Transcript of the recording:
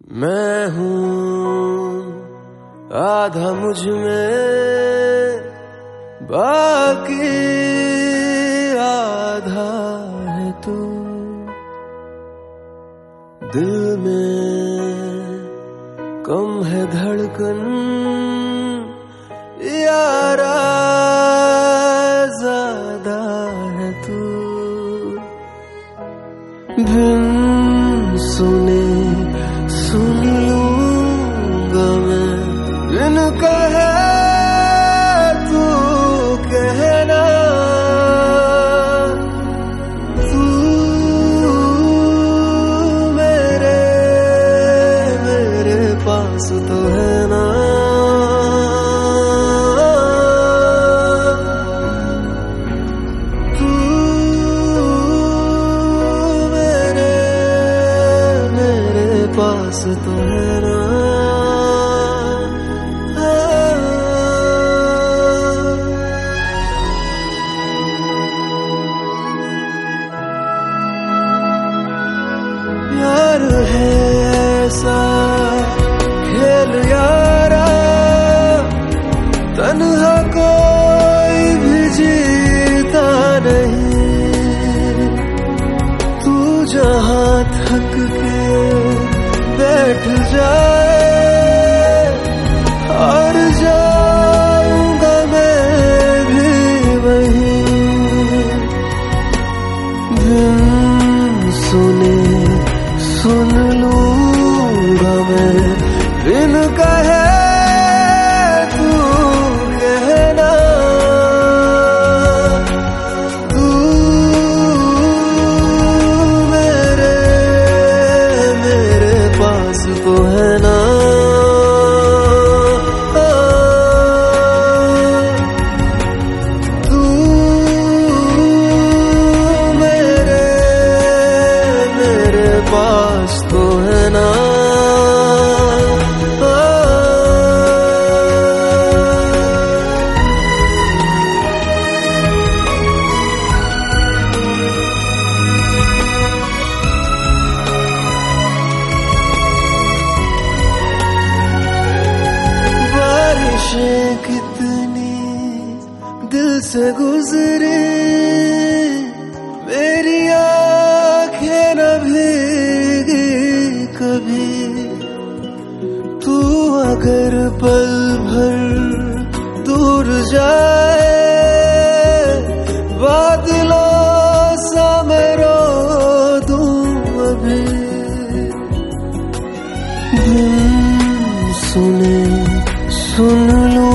मैं हूँ आधा मुझ में, बाकी आधा है तू। दिल में कम है धड़कन यारा, ज्यादा है तू। बिन सुने सुन लूंगा मैं, बिन कहे तू कहना। तू मेरे पास तो है ना। तू मेरे पास तो है ना। प्यार है ऐसा खेल यारा, तन्हा कोई भी जीता नहीं। तू जहाँ थक के बैठ जाए, और जाऊंगा मैं भी वहीं। बिन सुने सुन लूंगा मैं, बिन कहे तू कहना। तू मेरे पास तो है ना। तू मेरे पास तो है ना। बारिशें कितनी दिल से गुजरी, मेरी आंखें न भीगी कभी। तू अगर पल भर दूर जाए, बादलों सा मैं रो दूं अभी। बिन सुने सुन लूं